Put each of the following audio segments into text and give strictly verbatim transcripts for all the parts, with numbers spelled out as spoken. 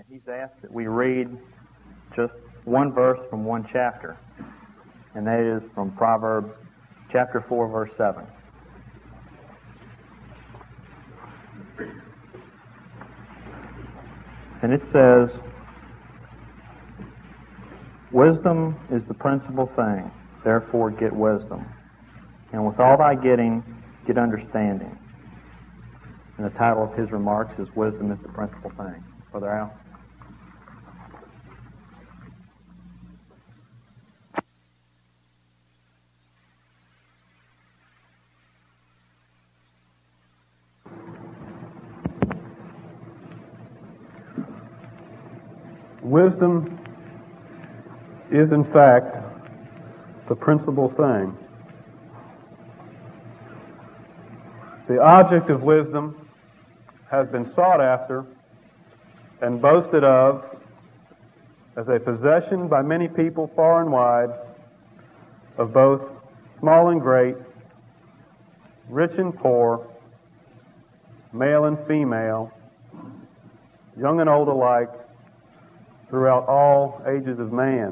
he's asked that we read just one verse from one chapter, and that is from Proverbs chapter four, verse seven. And it says, "Wisdom is the principal thing, therefore get wisdom. And with all thy getting, get understanding." And the title of his remarks is "Wisdom is the principal thing." Brother Al? Wisdom is, in fact, the principal thing. The object of wisdom has been sought after and boasted of as a possession by many people far and wide, of both small and great, rich and poor, male and female, young and old alike, throughout all ages of man.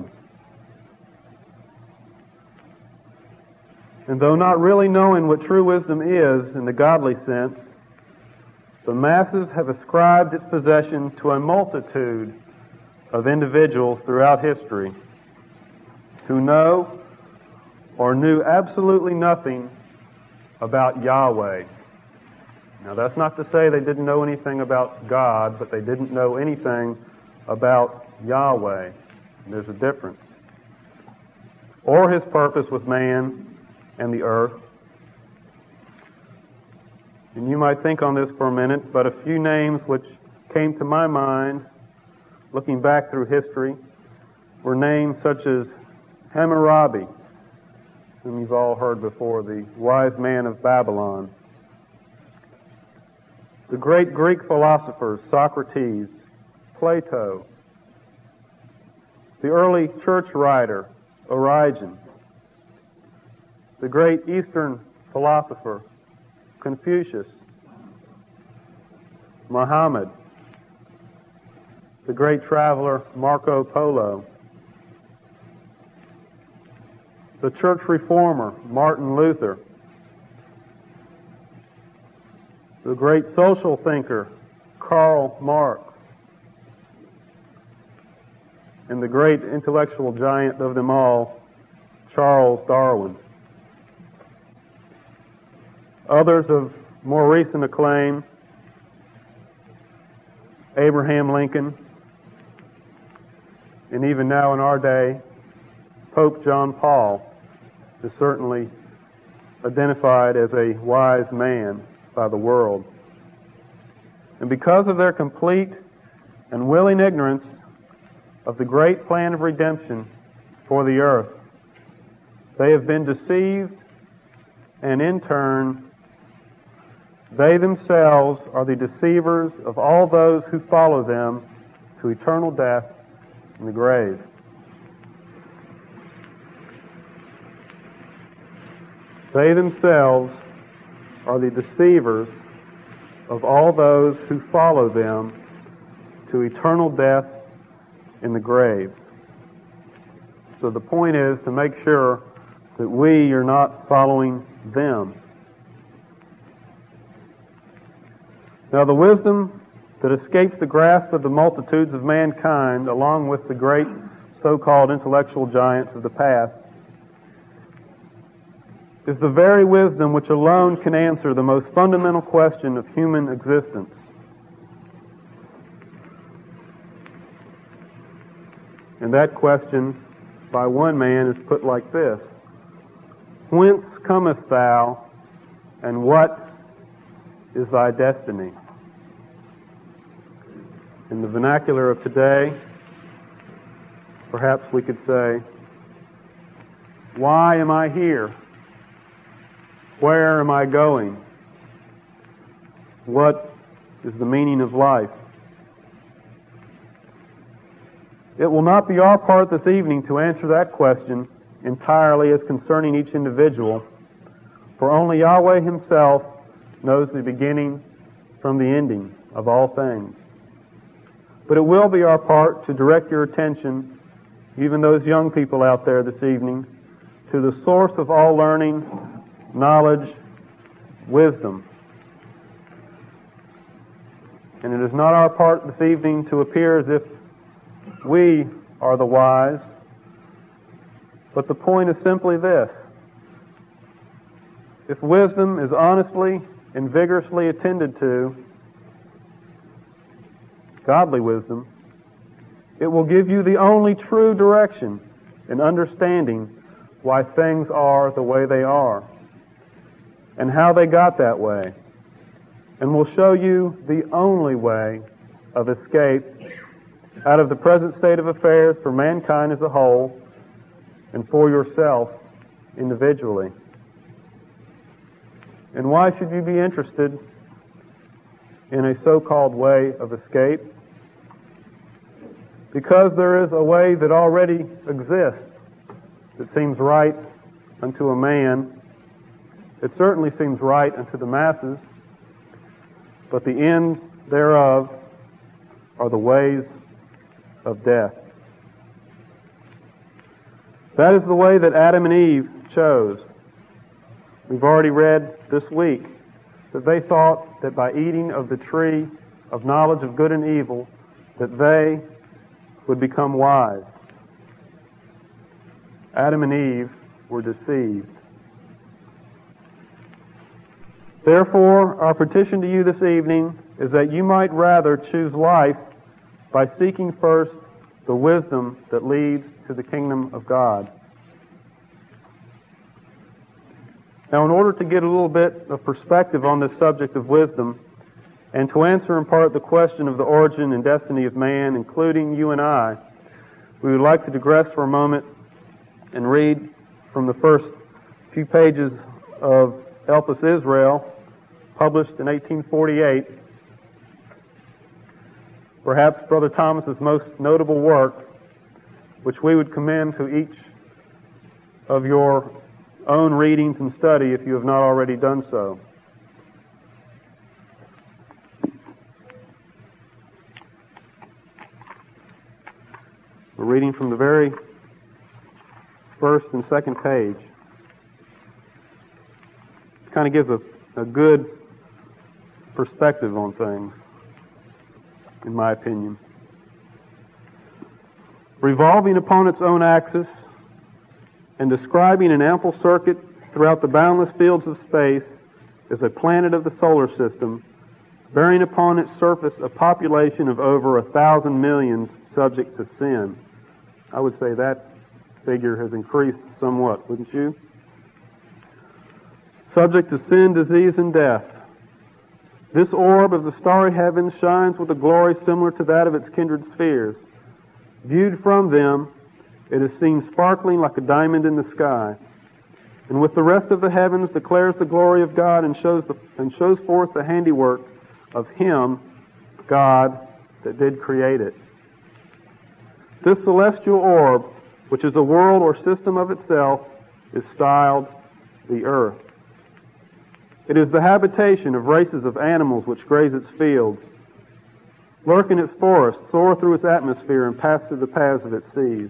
And though not really knowing what true wisdom is in the godly sense, the masses have ascribed its possession to a multitude of individuals throughout history who know or knew absolutely nothing about Yahweh. Now, that's not to say they didn't know anything about God, but they didn't know anything about Yahweh. There's a difference. Or his purpose with man and the earth. And you might think on this for a minute, but a few names which came to my mind, looking back through history, were names such as Hammurabi, whom you've all heard before, the wise man of Babylon. The great Greek philosophers, Socrates, Plato, the early church writer, Origen, the great Eastern philosopher, Confucius, Muhammad, the great traveler, Marco Polo, the church reformer, Martin Luther, the great social thinker, Karl Marx, and the great intellectual giant of them all, Charles Darwin. Others of more recent acclaim, Abraham Lincoln, and even now in our day, Pope John Paul is certainly identified as a wise man by the world. And because of their complete and willing ignorance of the great plan of redemption for the earth, they have been deceived, and in turn, they themselves are the deceivers of all those who follow them to eternal death in the grave. They themselves are the deceivers of all those who follow them to eternal death in the grave. So the point is to make sure that we are not following them. Now, the wisdom that escapes the grasp of the multitudes of mankind, along with the great so-called intellectual giants of the past, is the very wisdom which alone can answer the most fundamental question of human existence. And that question, by one man, is put like this: Whence comest thou, and what is thy destiny? In the vernacular of today, perhaps we could say, why am I here? Where am I going? What is the meaning of life? It will not be our part this evening to answer that question entirely as concerning each individual, for only Yahweh Himself knows the beginning from the ending of all things. But it will be our part to direct your attention, even those young people out there this evening, to the source of all learning, knowledge, wisdom. And it is not our part this evening to appear as if we are the wise, but the point is simply this. If wisdom is honestly and vigorously attended to, godly wisdom, it will give you the only true direction in understanding why things are the way they are and how they got that way, and will show you the only way of escape out of the present state of affairs for mankind as a whole and for yourself individually. And why should you be interested in a so-called way of escape? Because there is a way that already exists that seems right unto a man. It certainly seems right unto the masses, but the end thereof are the ways of death. That is the way that Adam and Eve chose. We've already read this week that they thought that by eating of the tree of knowledge of good and evil, that they would become wise. Adam and Eve were deceived. Therefore, our petition to you this evening is that you might rather choose life by seeking first the wisdom that leads to the kingdom of God. Now, in order to get a little bit of perspective on this subject of wisdom, and to answer in part the question of the origin and destiny of man, including you and I, we would like to digress for a moment and read from the first few pages of Elpis Israel, published in eighteen forty-eight, perhaps Brother Thomas's most notable work, which we would commend to each of your own readings and study if you have not already done so. We're reading from the very first and second page. It kind of gives a, a good perspective on things, in my opinion. Revolving upon its own axis and describing an ample circuit throughout the boundless fields of space is a planet of the solar system, bearing upon its surface a population of over a thousand millions subject to sin. I would say that figure has increased somewhat, wouldn't you? Subject to sin, disease, and death. This orb of the starry heavens shines with a glory similar to that of its kindred spheres. Viewed from them, it is seen sparkling like a diamond in the sky, and with the rest of the heavens declares the glory of God and shows the, and shows forth the handiwork of Him, God, that did create it. This celestial orb, which is a world or system of itself, is styled the earth. It is the habitation of races of animals which graze its fields, lurk in its forests, soar through its atmosphere, and pass through the paths of its seas.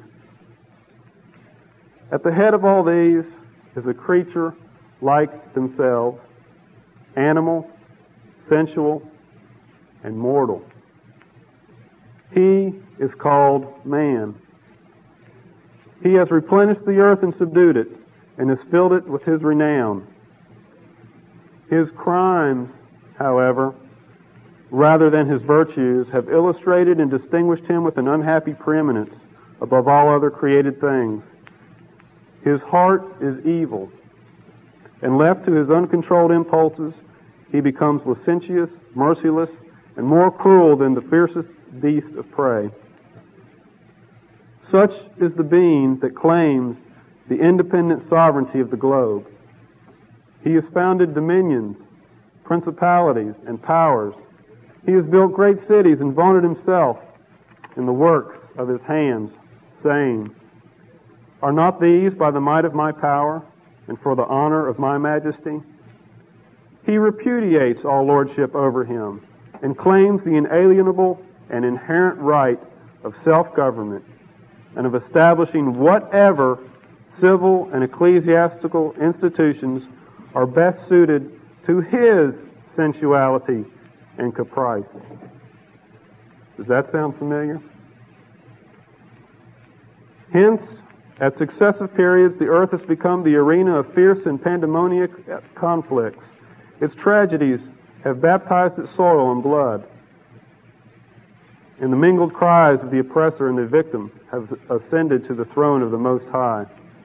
At the head of all these is a creature like themselves, animal, sensual, and mortal. He is called man. He has replenished the earth and subdued it, and has filled it with his renown. His crimes, however, rather than his virtues, have illustrated and distinguished him with an unhappy preeminence above all other created things. His heart is evil, and left to his uncontrolled impulses, he becomes licentious, merciless, and more cruel than the fiercest beast of prey. Such is the being that claims the independent sovereignty of the globe. He has founded dominions, principalities, and powers. He has built great cities and vaunted himself in the works of his hands, saying, "Are not these by the might of my power and for the honor of my majesty?" He repudiates all lordship over him and claims the inalienable and inherent right of self-government and of establishing whatever civil and ecclesiastical institutions are best suited to his sensuality and caprice. Does that sound familiar? Hence, at successive periods, the earth has become the arena of fierce and pandemonic conflicts. Its tragedies have baptized its soil in blood, and the mingled cries of the oppressor and the victim have ascended to the throne of the Most High.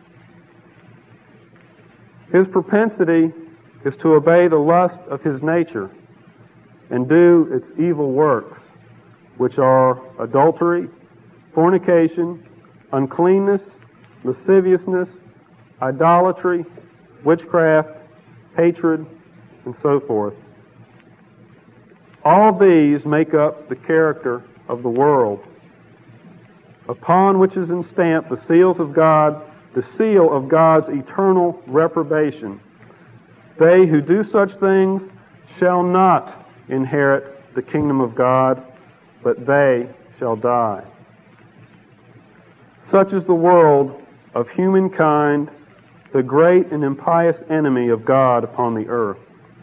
His propensity is to obey the lust of his nature and do its evil works, which are adultery, fornication, uncleanness, lasciviousness, idolatry, witchcraft, hatred, and so forth. All these make up the character of the world, upon which is instamped the seals of God, the seal of God's eternal reprobation. They who do such things shall not inherit the kingdom of God, but they shall die. Such is the world of humankind, the great and impious enemy of God upon the earth.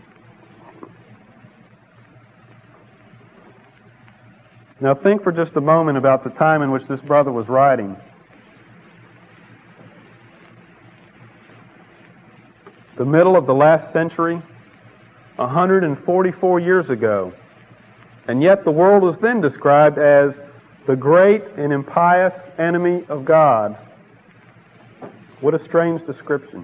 Now think for just a moment about the time in which this brother was writing. The middle of the last century, one hundred forty-four years ago. And yet the world was then described as the great and impious enemy of God. What a strange description.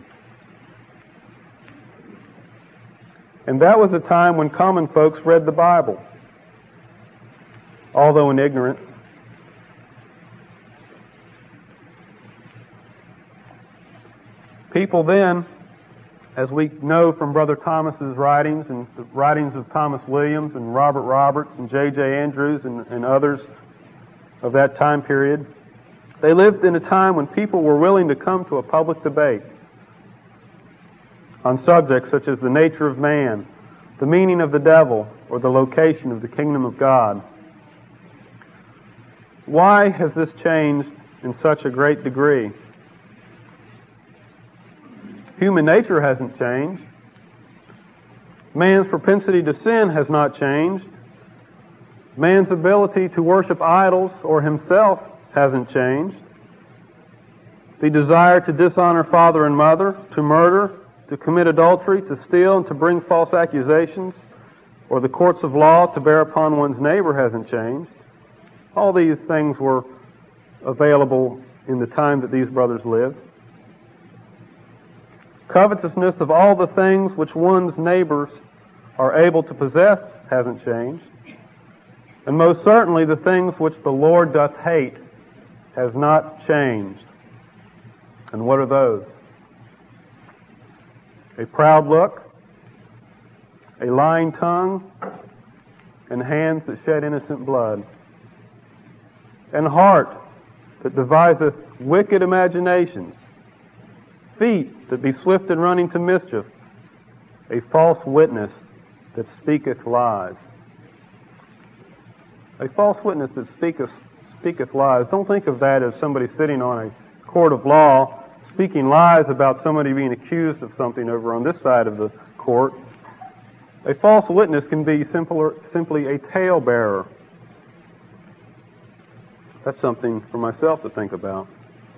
And that was a time when common folks read the Bible, although in ignorance. People then, as we know from Brother Thomas's writings and the writings of Thomas Williams and Robert Roberts and J J Andrews and, and others of that time period, they lived in a time when people were willing to come to a public debate on subjects such as the nature of man, the meaning of the devil, or the location of the kingdom of God. Why has this changed in such a great degree? Human nature hasn't changed. Man's propensity to sin has not changed. Man's ability to worship idols or himself hasn't changed. The desire to dishonor father and mother, to murder, to commit adultery, to steal, and to bring false accusations, or the courts of law to bear upon one's neighbor hasn't changed. All these things were available in the time that these brothers lived. Covetousness of all the things which one's neighbors are able to possess hasn't changed. And most certainly the things which the Lord doth hate has not changed. And what are those? A proud look, a lying tongue, and hands that shed innocent blood, and heart that deviseth wicked imaginations, feet that be swift in running to mischief, a false witness that speaketh lies. A false witness that speaketh, speaketh lies. Don't think of that as somebody sitting on a court of law speaking lies about somebody being accused of something over on this side of the court. A false witness can be simpler, simply a talebearer. That's something for myself to think about.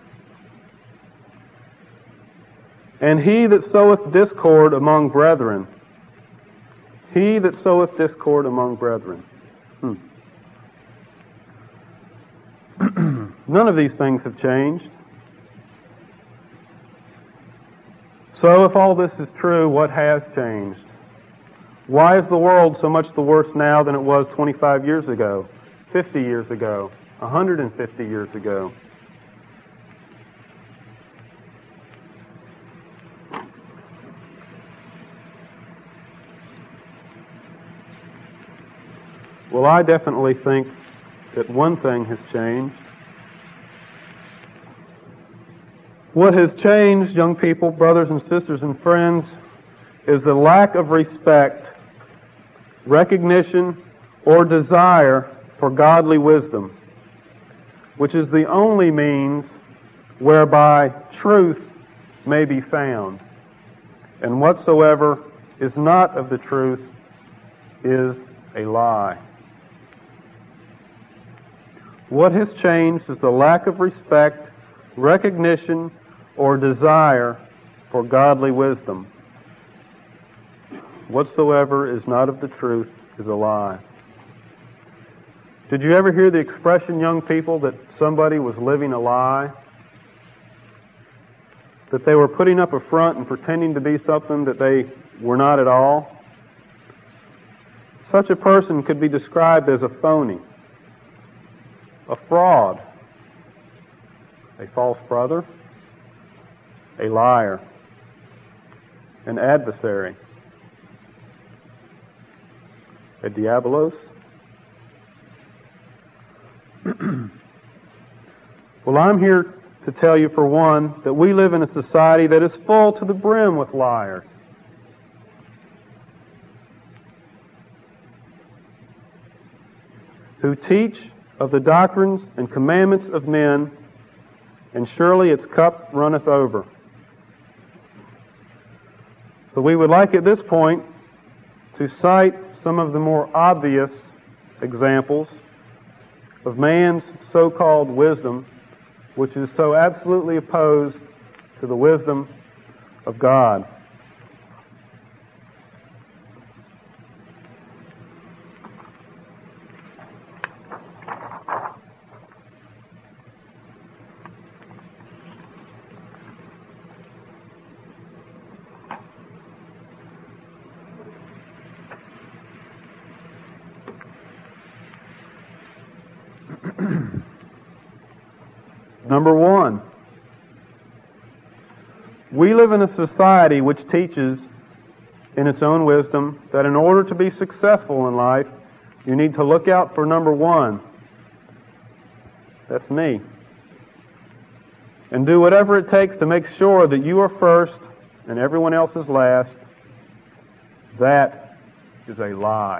And he that soweth discord among brethren. He that soweth discord among brethren. Hmm. None of these things have changed. So if all this is true, what has changed? Why is the world so much the worse now than it was twenty-five years ago, fifty years ago, one hundred fifty years ago? Well, I definitely think that one thing has changed. What has changed, young people, brothers and sisters and friends, is the lack of respect, recognition, or desire for godly wisdom, which is the only means whereby truth may be found. And whatsoever is not of the truth is a lie. What has changed is the lack of respect, recognition, or desire for godly wisdom. Whatsoever is not of the truth is a lie. Did you ever hear the expression, young people, that somebody was living a lie? That they were putting up a front and pretending to be something that they were not at all? Such a person could be described as a phony, a fraud, a false brother, a liar, an adversary, a diabolos. Well, I'm here to tell you, for one, that we live in a society that is full to the brim with liars. Who teach of the doctrines and commandments of men, and surely its cup runneth over. So we would like at this point to cite some of the more obvious examples of man's so-called wisdom, which is so absolutely opposed to the wisdom of God. Number one, we live in a society which teaches, in its own wisdom, that in order to be successful in life, you need to look out for number one. That's me. And do whatever it takes to make sure that you are first and everyone else is last. That is a lie.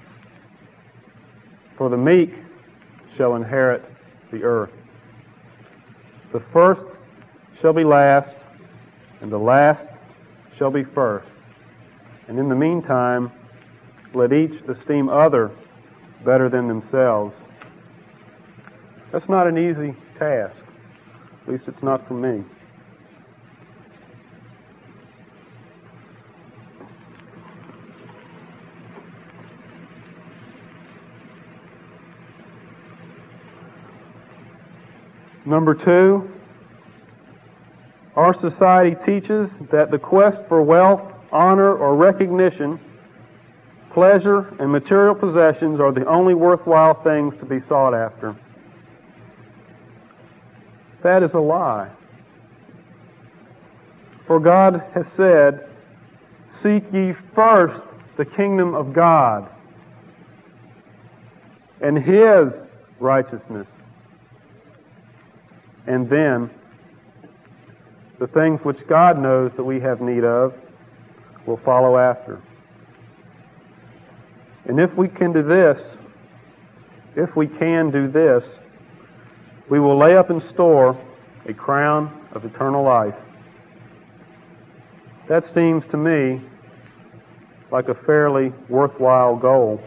For the meek shall inherit the earth. The first shall be last, and the last shall be first. And in the meantime, let each esteem other better than themselves. That's not an easy task. At least it's not for me. Number two, our society teaches that the quest for wealth, honor, or recognition, pleasure, and material possessions are the only worthwhile things to be sought after. That is a lie. For God has said, "Seek ye first the kingdom of God and His righteousness, and then the things which God knows that we have need of will follow after." And if we can do this, if we can do this, we will lay up in store a crown of eternal life. That seems to me like a fairly worthwhile goal.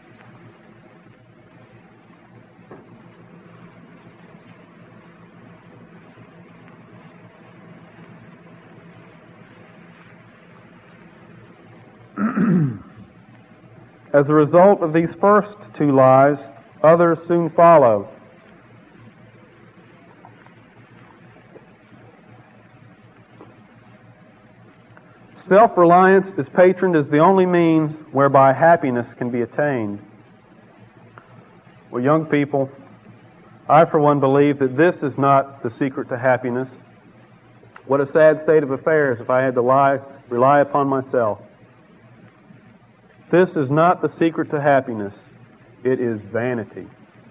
As a result of these first two lies, others soon follow. Self-reliance is patroned as the only means whereby happiness can be attained. Well, young people, I for one believe that this is not the secret to happiness. What a sad state of affairs if I had to lie, rely upon myself. This is not the secret to happiness. It is vanity.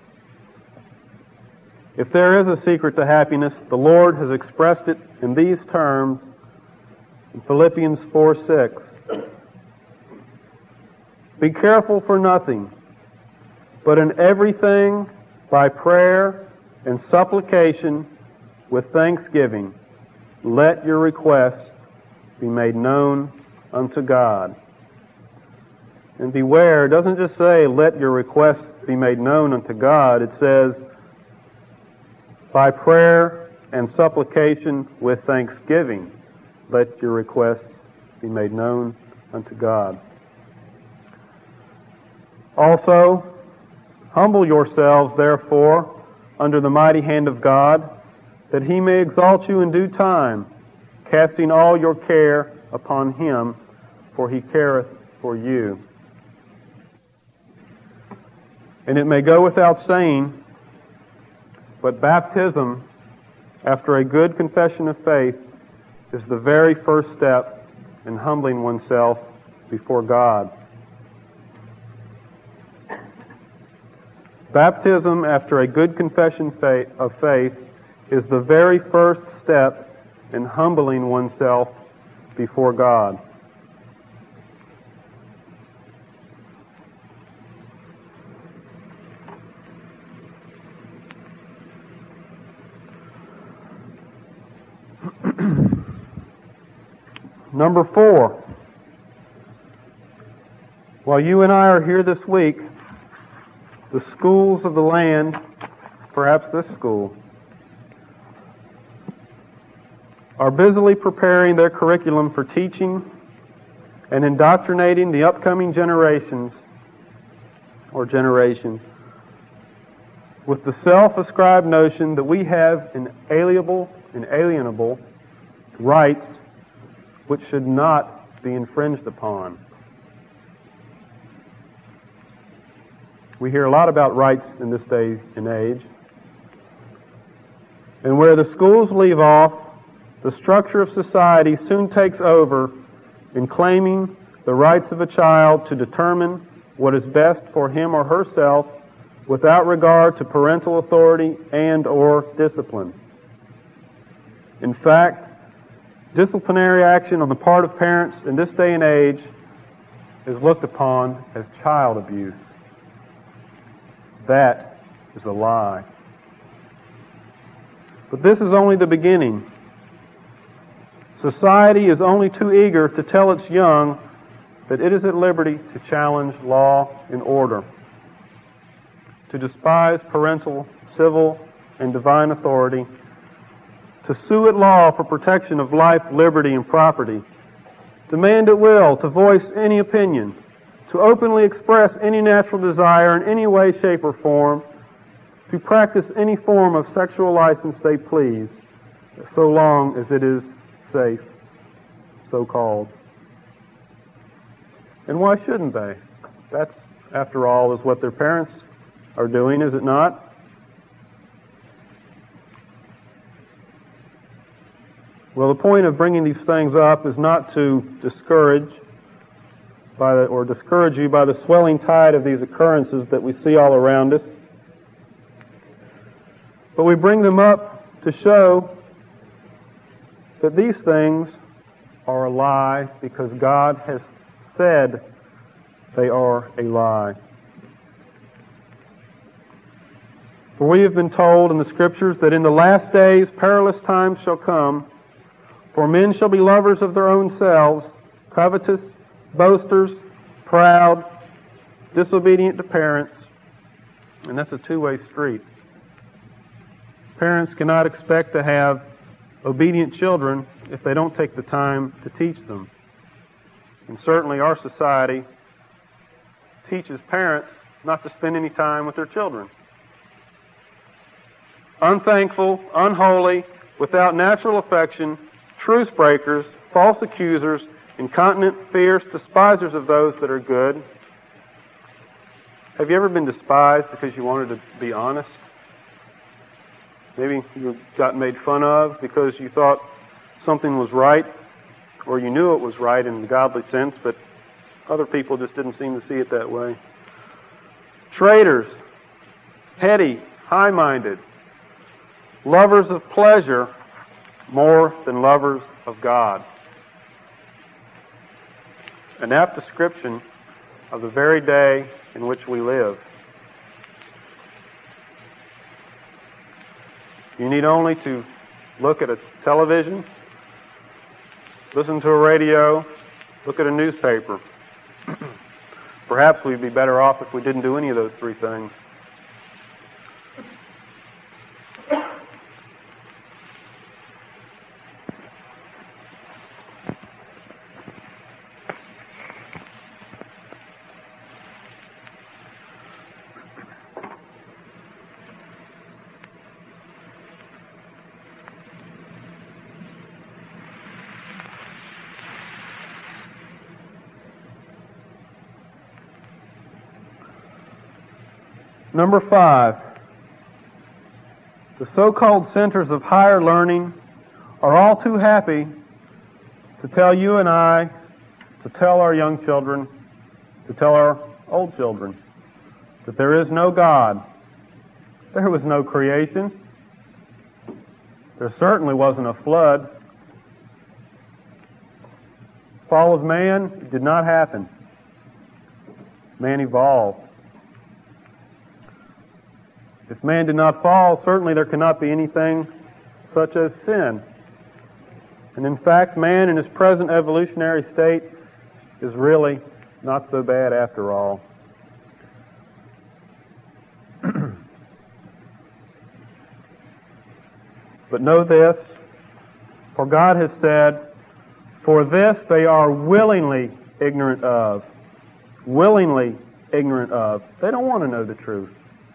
If there is a secret to happiness, the Lord has expressed it in these terms in Philippians four six. Be careful for nothing, but in everything by prayer and supplication with thanksgiving, let your requests be made known unto God. And beware, it doesn't just say, let your requests be made known unto God. It says, by prayer and supplication with thanksgiving, let your requests be made known unto God. Also, humble yourselves, therefore, under the mighty hand of God, that He may exalt you in due time, casting all your care upon Him, for He careth for you. And it may go without saying, but baptism, after a good confession of faith, is the very first step in humbling oneself before God. Baptism, after a good confession of faith, is the very first step in humbling oneself before God. Number four, while you and I are here this week, the schools of the land, perhaps this school, are busily preparing their curriculum for teaching and indoctrinating the upcoming generations or generations with the self-ascribed notion that we have inalienable, inalienable rights which should not be infringed upon. We hear a lot about rights in this day and age. And where the schools leave off, the structure of society soon takes over in claiming the rights of a child to determine what is best for him or herself without regard to parental authority and or discipline. In fact, disciplinary action on the part of parents in this day and age is looked upon as child abuse. That is a lie. But this is only the beginning. Society is only too eager to tell its young that it is at liberty to challenge law and order, to despise parental, civil, and divine authority, to sue at law for protection of life, liberty, and property, demand at will to voice any opinion, to openly express any natural desire in any way, shape, or form, to practice any form of sexual license they please, so long as it is safe, so-called. And why shouldn't they? That's, after all, is what their parents are doing, is it not? Well, the point of bringing these things up is not to discourage by the, or discourage you by the swelling tide of these occurrences that we see all around us. But we bring them up to show that these things are a lie because God has said they are a lie. For we have been told in the Scriptures that in the last days perilous times shall come, for men shall be lovers of their own selves, covetous, boasters, proud, disobedient to parents. And that's a two-way street. Parents cannot expect to have obedient children if they don't take the time to teach them. And certainly our society teaches parents not to spend any time with their children. Unthankful, unholy, without natural affection, truce breakers, false accusers, incontinent, fierce, despisers of those that are good. Have you ever been despised because you wanted to be honest? Maybe you got made fun of because you thought something was right, or you knew it was right in the godly sense, but other people just didn't seem to see it that way. Traitors, heady, high-minded, lovers of pleasure more than lovers of God. An apt description of the very day in which we live. You need only to look at a television, listen to a radio, look at a newspaper. Perhaps we'd be better off if we didn't do any of those three things. Number five, the so-called centers of higher learning are all too happy to tell you and I, to tell our young children, to tell our old children, that there is no God. There was no creation. There certainly wasn't a flood. Fall of man did not happen. Man evolved. If man did not fall, certainly there cannot be anything such as sin. And in fact, man in his present evolutionary state is really not so bad after all. But know this, for God has said, for this they are willingly ignorant of. Willingly ignorant of. They don't want to know the truth.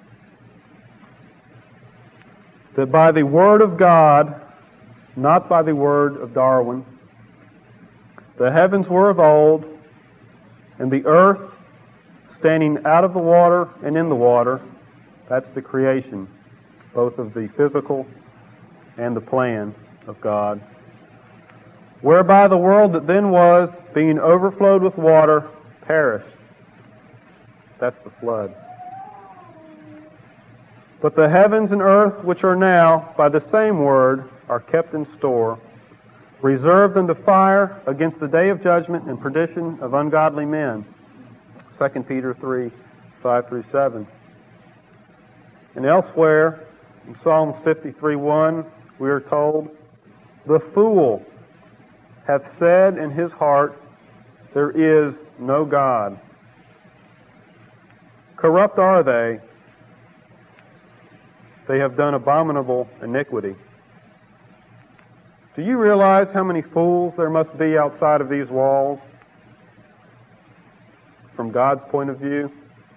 That by the Word of God, not by the word of Darwin, the heavens were of old, and the earth standing out of the water and in the water, that's the creation, both of the physical and the plan of God, whereby the world that then was, being overflowed with water, perished. That's the flood. But the heavens and earth, which are now, by the same word, are kept in store, reserved unto fire against the day of judgment and perdition of ungodly men. Second Peter three, five through seven. And elsewhere, in Psalms fifty-three, one, we are told, the fool hath said in his heart, there is no God. Corrupt are they. They have done abominable iniquity. Do you realize how many fools there must be outside of these walls from God's point of view?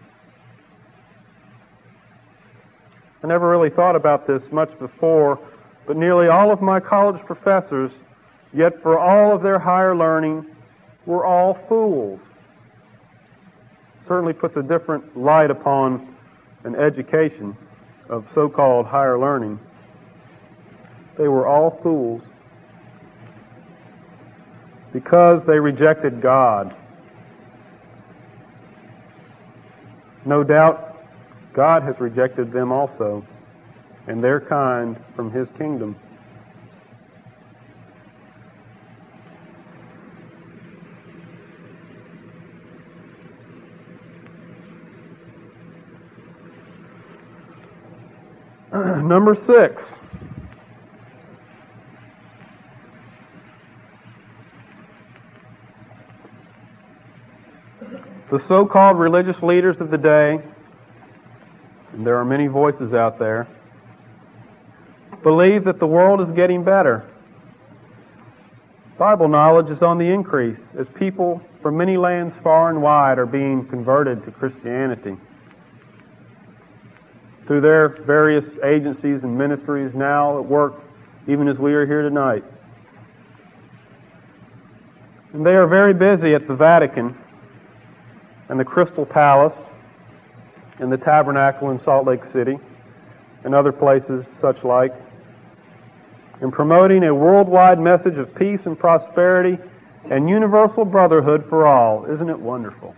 I never really thought about this much before, but nearly all of my college professors, yet for all of their higher learning, were all fools. Certainly puts a different light upon an education of so-called higher learning. They were all fools because they rejected God. No doubt God has rejected them also and their kind from His kingdom. Number six. The so-called religious leaders of the day, and there are many voices out there, believe that the world is getting better. Bible knowledge is on the increase as people from many lands far and wide are being converted to Christianity. Through their various agencies and ministries now at work, even as we are here tonight. And they are very busy at the Vatican and the Crystal Palace and the Tabernacle in Salt Lake City and other places such like, in promoting a worldwide message of peace and prosperity and universal brotherhood for all. Isn't it wonderful?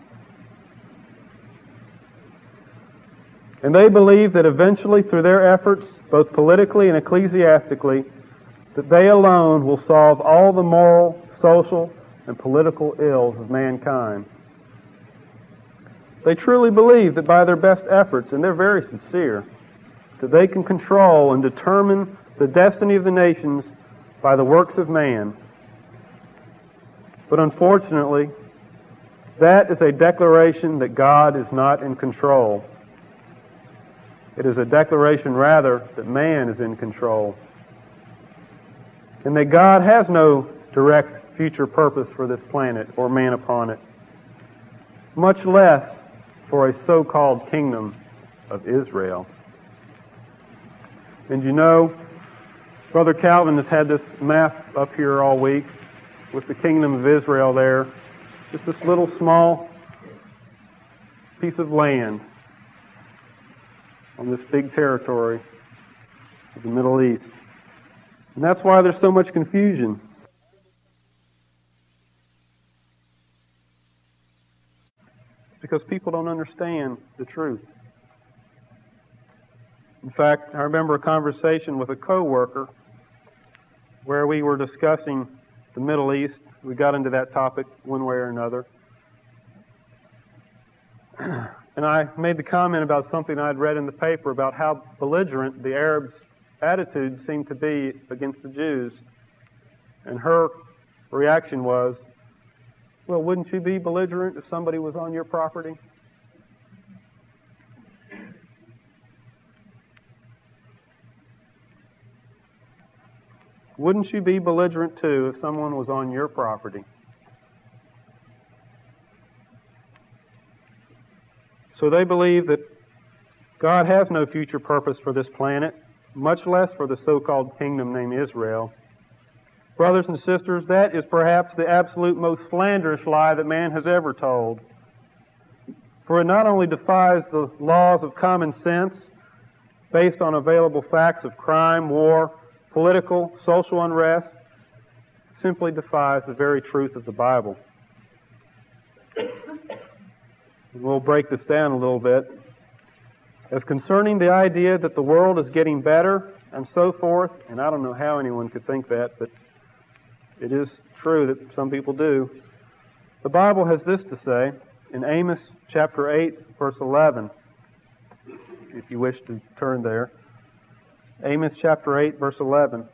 And they believe that eventually, through their efforts, both politically and ecclesiastically, that they alone will solve all the moral, social, and political ills of mankind. They truly believe that by their best efforts, and they're very sincere, that they can control and determine the destiny of the nations by the works of man. But unfortunately, that is a declaration that God is not in control. It is a declaration, rather, that man is in control. And that God has no direct future purpose for this planet or man upon it, much less for a so-called kingdom of Israel. And you know, Brother Calvin has had this map up here all week with the kingdom of Israel there. Just this little small piece of land on this big territory of the Middle East. And that's why there's so much confusion. Because people don't understand the truth. In fact, I remember a conversation with a co-worker where we were discussing the Middle East. We got into that topic one way or another. And I made the comment about something I'd read in the paper about how belligerent the Arabs' attitude seemed to be against the Jews. And her reaction was, well, wouldn't you be belligerent if somebody was on your property? Wouldn't you be belligerent too if someone was on your property? So they believe that God has no future purpose for this planet, much less for the so-called kingdom named Israel. Brothers and sisters, that is perhaps the absolute most slanderous lie that man has ever told. For it not only defies the laws of common sense, based on available facts of crime, war, political, social unrest, simply defies the very truth of the Bible. We'll break this down a little bit. As concerning the idea that the world is getting better and so forth, and I don't know how anyone could think that, but it is true that some people do. The Bible has this to say in Amos chapter eight, verse eleven, if you wish to turn there. Amos chapter eight, verse eleven.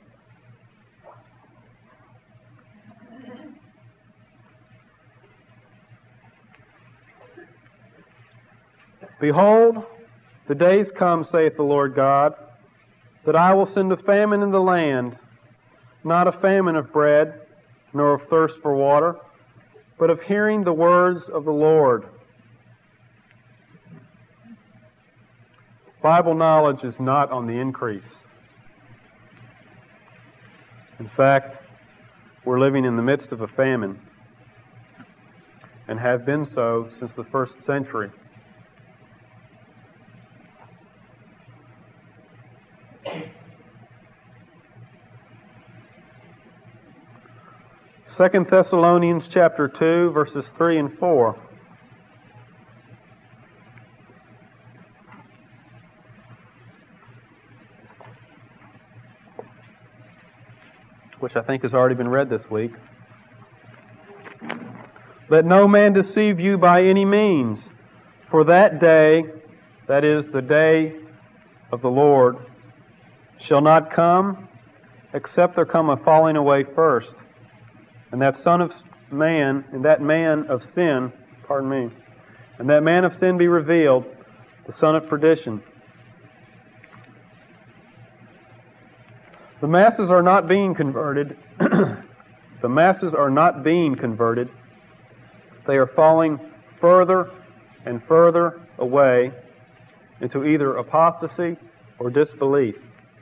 Behold, the days come, saith the Lord God, that I will send a famine in the land, not a famine of bread, nor of thirst for water, but of hearing the words of the Lord. Bible knowledge is not on the increase. In fact, we're living in the midst of a famine, and have been so since the first century. Second Thessalonians chapter two, verses three and four. Which I think has already been read this week. Let no man deceive you by any means, for that day, that is the day of the Lord, shall not come, except there come a falling away first. And that son of man, and that man of sin, pardon me, and that man of sin be revealed, the son of perdition. The masses are not being converted. The masses are not being converted. They are falling further and further away into either apostasy or disbelief.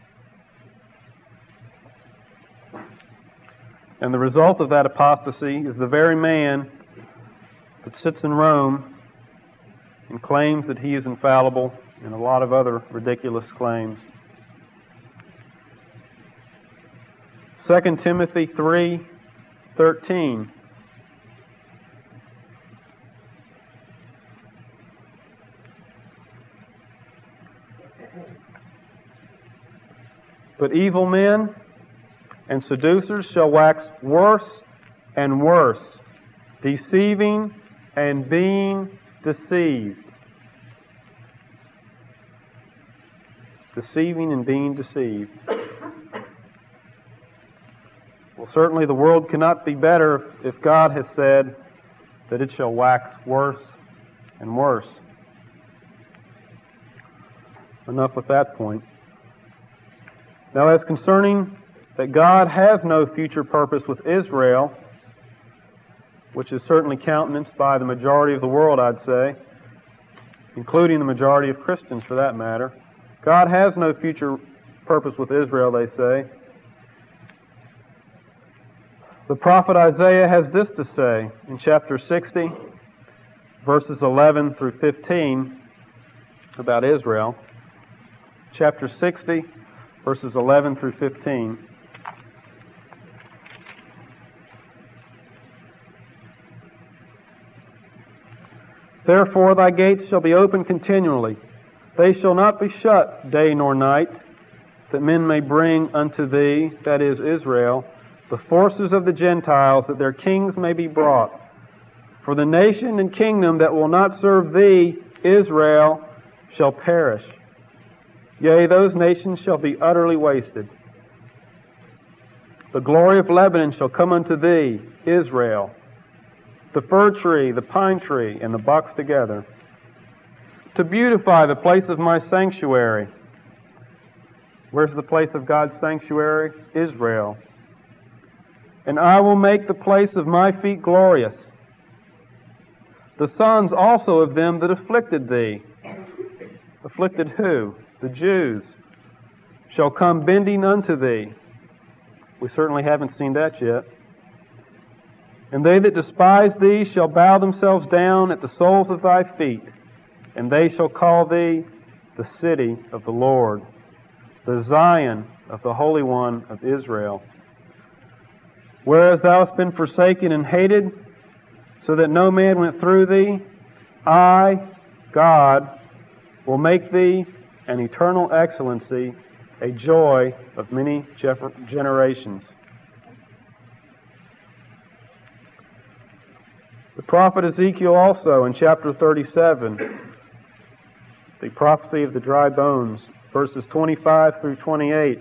And the result of that apostasy is the very man that sits in Rome and claims that he is infallible, and a lot of other ridiculous claims. Second Timothy three thirteen. But evil men and seducers shall wax worse and worse, deceiving and being deceived. deceiving and being deceived. Well, certainly the world cannot be better if God has said that it shall wax worse and worse. Enough with that point. Now, as concerning that God has no future purpose with Israel, which is certainly countenanced by the majority of the world, I'd say, including the majority of Christians for that matter. God has no future purpose with Israel, they say. The prophet Isaiah has this to say in chapter sixty, verses eleven through fifteen, about Israel. Chapter sixty, verses eleven through fifteen. Therefore thy gates shall be open continually. They shall not be shut day nor night, that men may bring unto thee, that is Israel, the forces of the Gentiles, that their kings may be brought. For the nation and kingdom that will not serve thee, Israel, shall perish. Yea, those nations shall be utterly wasted. The glory of Lebanon shall come unto thee, Israel, the fir tree, the pine tree, and the box together, to beautify the place of my sanctuary. Where's the place of God's sanctuary? Israel. And I will make the place of my feet glorious. The sons also of them that afflicted thee. Afflicted who? The Jews. Shall come bending unto thee. We certainly haven't seen that yet. And they that despise thee shall bow themselves down at the soles of thy feet, and they shall call thee the city of the Lord, the Zion of the Holy One of Israel. Whereas thou hast been forsaken and hated, so that no man went through thee, I, God, will make thee an eternal excellency, a joy of many generations. The prophet Ezekiel also in chapter thirty-seven, the prophecy of the dry bones, verses twenty-five through twenty-eight.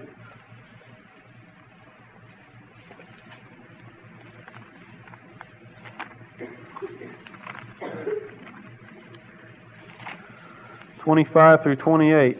twenty-five through twenty-eight.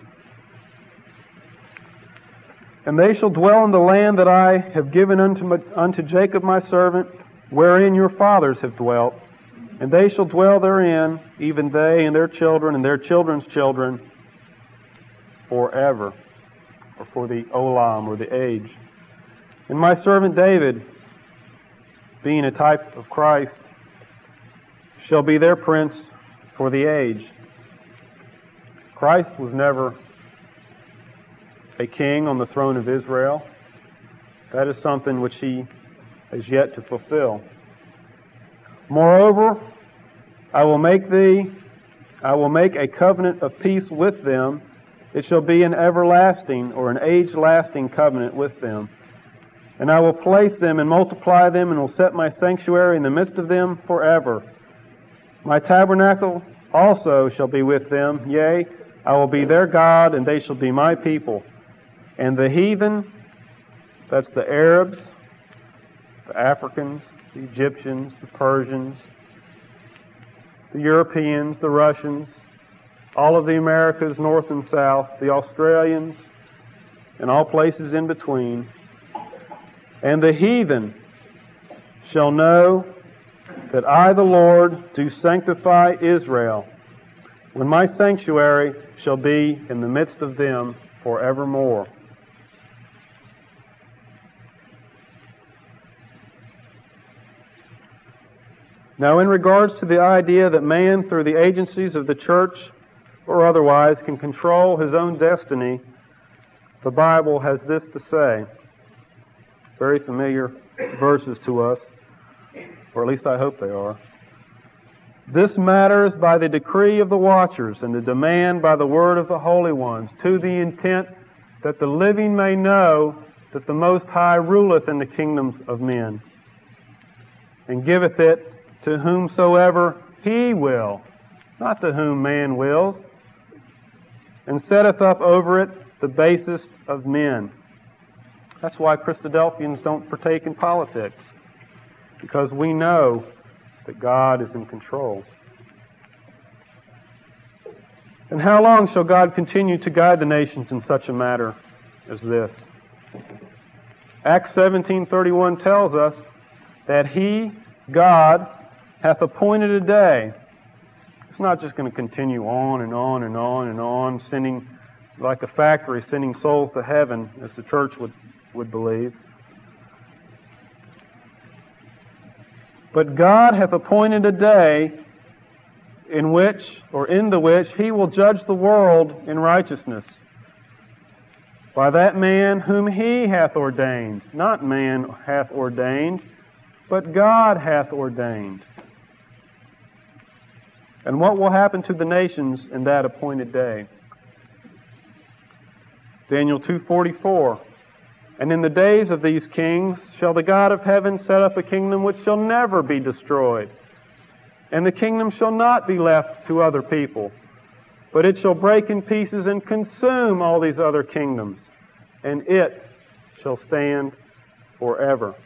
And they shall dwell in the land that I have given unto, my, unto Jacob my servant, wherein your fathers have dwelt, and they shall dwell therein, even they and their children and their children's children, forever, or for the olam, or the age. And my servant David, being a type of Christ, shall be their prince for the age. Christ was never a king on the throne of Israel. That is something which he has yet to fulfill. Moreover, I will make thee, I will make a covenant of peace with them. It shall be an everlasting or an age-lasting covenant with them. And I will place them and multiply them, and will set my sanctuary in the midst of them forever. My tabernacle also shall be with them. Yea, I will be their God, and they shall be my people. And the heathen, that's the Arabs, the Africans, the Egyptians, the Persians, the Europeans, the Russians, all of the Americas, north and south, the Australians, and all places in between. And the heathen shall know that I, the Lord, do sanctify Israel, when my sanctuary shall be in the midst of them forevermore. Now, in regards to the idea that man, through the agencies of the church or otherwise, can control his own destiny, the Bible has this to say. Very familiar verses to us, or at least I hope they are. This matters by the decree of the watchers, and the demand by the word of the holy ones, to the intent that the living may know that the Most High ruleth in the kingdoms of men, and giveth it to whomsoever He will, not to whom man wills. and setteth up over it the basest of men. That's why Christadelphians don't partake in politics, because we know that God is in control. And how long shall God continue to guide the nations in such a matter as this? Acts seventeen thirty-one tells us that He, God, hath appointed a day. It's not just going to continue on and on and on and on, sending, like a factory, sending souls to heaven, as the church would, would believe. But God hath appointed a day in which, or in the which, He will judge the world in righteousness by that man whom He hath ordained. Not man hath ordained, but God hath ordained. And what will happen to the nations in that appointed day? Daniel two forty-four. And in the days of these kings shall the God of heaven set up a kingdom which shall never be destroyed. And the kingdom shall not be left to other people, but it shall break in pieces and consume all these other kingdoms, and it shall stand forever.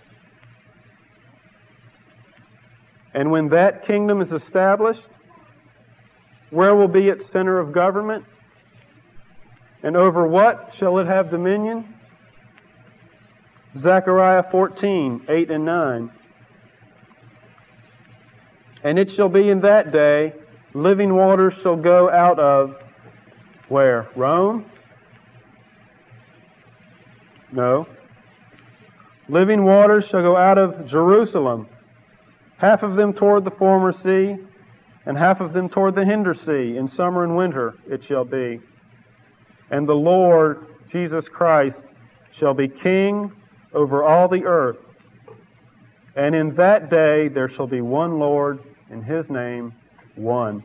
And when that kingdom is established, where will be its center of government? And over what shall it have dominion? Zechariah fourteen, eight and nine. And it shall be in that day, living waters shall go out of, where? Rome? No. Living waters shall go out of Jerusalem, half of them toward the former sea, and half of them toward the hinder sea. In summer and winter it shall be. And the Lord Jesus Christ shall be King over all the earth. And in that day there shall be one Lord, and His name one.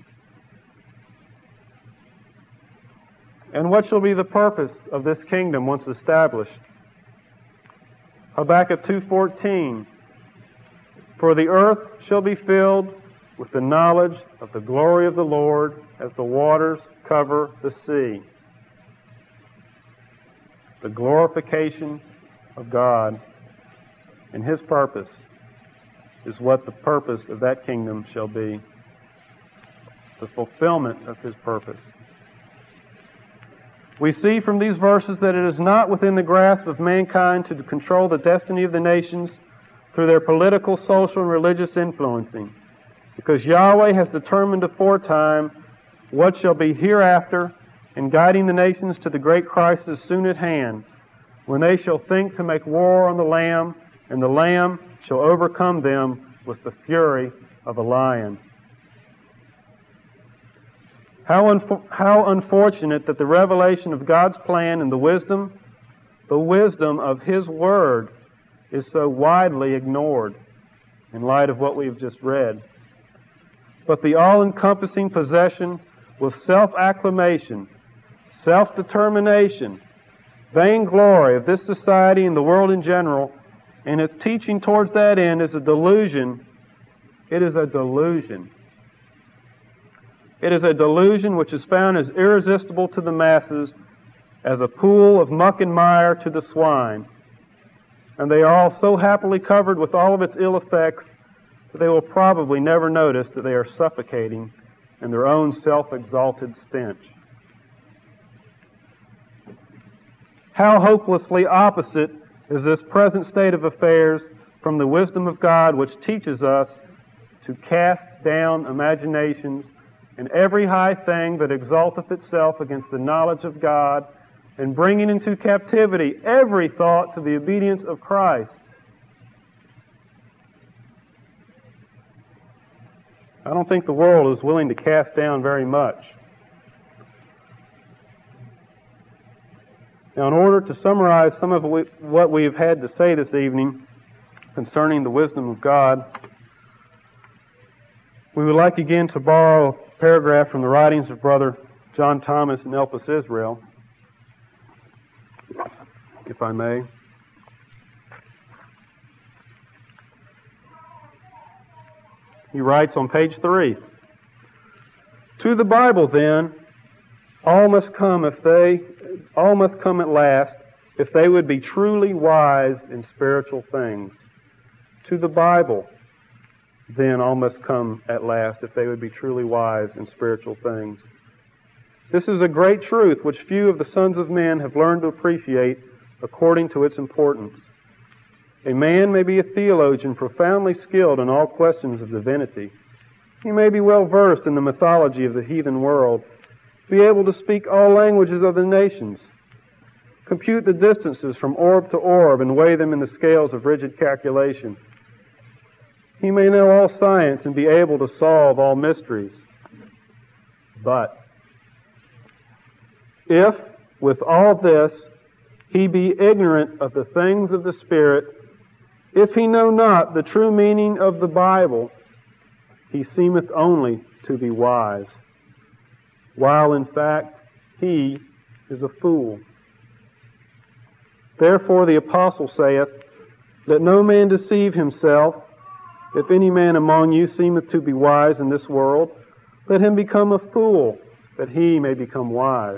And what shall be the purpose of this kingdom once established? Habakkuk two fourteen. For the earth shall be filled with the knowledge of the glory of the Lord as the waters cover the sea. The glorification of God and His purpose is what the purpose of that kingdom shall be. The fulfillment of His purpose. We see from these verses that it is not within the grasp of mankind to control the destiny of the nations through their political, social, and religious influencing, because Yahweh has determined aforetime what shall be hereafter in guiding the nations to the great crisis soon at hand, when they shall think to make war on the Lamb, and the Lamb shall overcome them with the fury of a lion. How, unfo- how unfortunate that the revelation of God's plan and the wisdom, the wisdom of His Word, is so widely ignored in light of what we've just read. But the all-encompassing possession with self-acclamation, self-determination, vainglory of this society and the world in general, and its teaching towards that end is a delusion. It is a delusion. It is a delusion which is found as irresistible to the masses as a pool of muck and mire to the swine. And they are all so happily covered with all of its ill effects that they will probably never notice that they are suffocating in their own self-exalted stench. How hopelessly opposite is this present state of affairs from the wisdom of God, which teaches us to cast down imaginations and every high thing that exalteth itself against the knowledge of God, and bringing into captivity every thought to the obedience of Christ. I don't think the world is willing to cast down very much. Now, in order to summarize some of what we've had to say this evening concerning the wisdom of God, we would like again to borrow a paragraph from the writings of Brother John Thomas and Elpis Israel, if I may. He writes on page three, "To the Bible, then, All must come if they, all must come at last if they would be truly wise in spiritual things. To the Bible, then all must come at last if they would be truly wise in spiritual things. This is a great truth which few of the sons of men have learned to appreciate according to its importance. A man may be a theologian profoundly skilled in all questions of divinity. He may be well versed in the mythology of the heathen world, be able to speak all languages of the nations, compute the distances from orb to orb and weigh them in the scales of rigid calculation. He may know all science and be able to solve all mysteries. But if, with all this, he be ignorant of the things of the Spirit, if he know not the true meaning of the Bible, he seemeth only to be wise, while in fact he is a fool. Therefore the apostle saith, Let no man deceive himself. If any man among you seemeth to be wise in this world, let him become a fool, that he may become wise.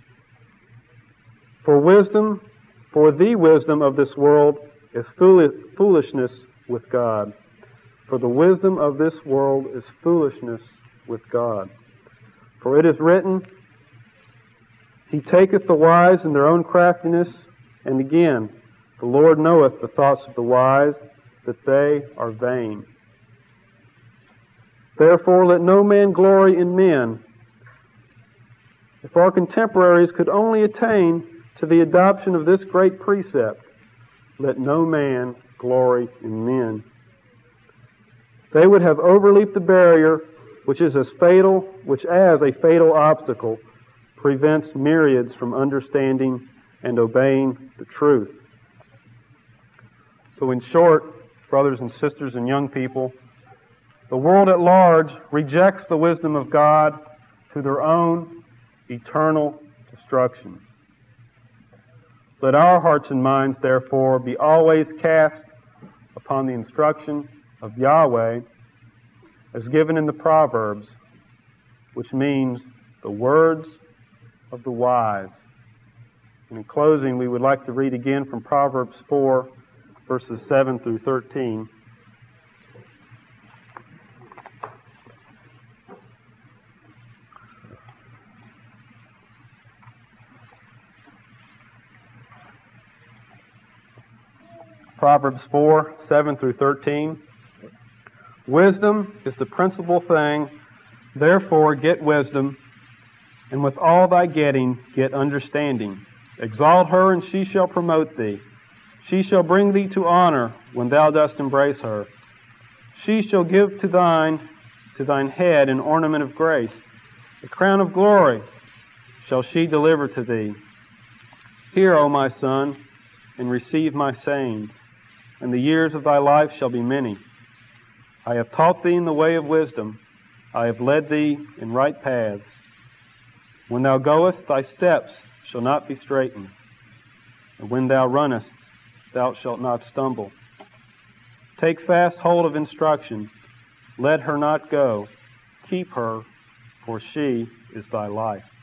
For wisdom, for the wisdom of this world is foolishness with God. For the wisdom of this world is foolishness with God. For it is written, He taketh the wise in their own craftiness, and again, the Lord knoweth the thoughts of the wise, that they are vain. Therefore let no man glory in men. If our contemporaries could only attain to the adoption of this great precept, let no man glory in men. They would have overleaped the barrier which is as fatal, which as a fatal obstacle prevents myriads from understanding and obeying the truth. So in short, brothers and sisters and young people, the world at large rejects the wisdom of God to their own eternal destruction. Let our hearts and minds, therefore, be always cast upon the instruction of Yahweh as given in the Proverbs, which means the words of the wise. And in closing, we would like to read again from Proverbs four, verses seven through thirteen. Proverbs four, seven through thirteen. Wisdom is the principal thing, therefore get wisdom, and with all thy getting get understanding. Exalt her, and she shall promote thee. She shall bring thee to honor when thou dost embrace her. She shall give to thine, to thine head an ornament of grace. A crown of glory shall she deliver to thee. Hear, O my son, and receive my sayings, and the years of thy life shall be many. I have taught thee in the way of wisdom. I have led thee in right paths. When thou goest, thy steps shall not be straitened. And when thou runnest, thou shalt not stumble. Take fast hold of instruction. Let her not go. Keep her, for she is thy life.